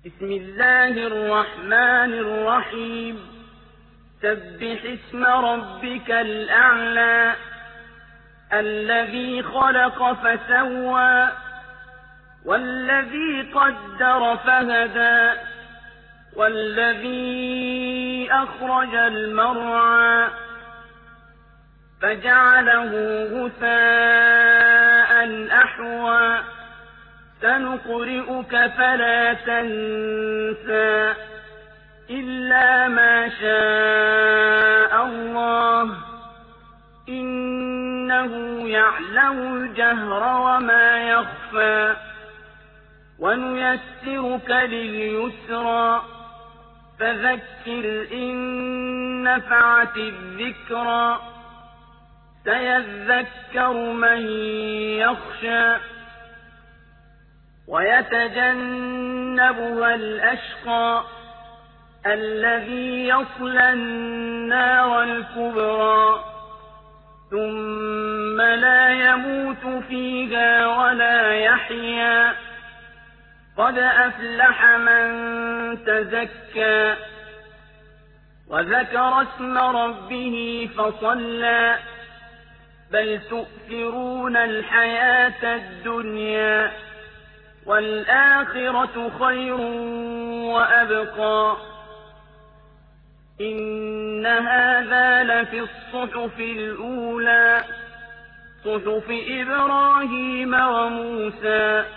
بسم الله الرحمن الرحيم سبح اسم ربك الأعلى الذي خلق فسوى والذي قدر فهدى والذي أخرج المرعى فجعله غثاء أحوى سنقرئك فلا تنسى إلا ما شاء الله إنه يعلم الجهر وما يخفى ونيسرك لليسرى فذكر إن نفعت الذكرى سيذكر من يخشى ويتجنبها الأشقى الذي يصلى النار الكبرى ثم لا يموت فيها ولا يحيا قد أفلح من تزكى وذكر اسم ربه فصلى بل تؤثرون الحياة الدنيا والآخرة خير وأبقى إن هذا لفي الصحف الأولى صحف إبراهيم وموسى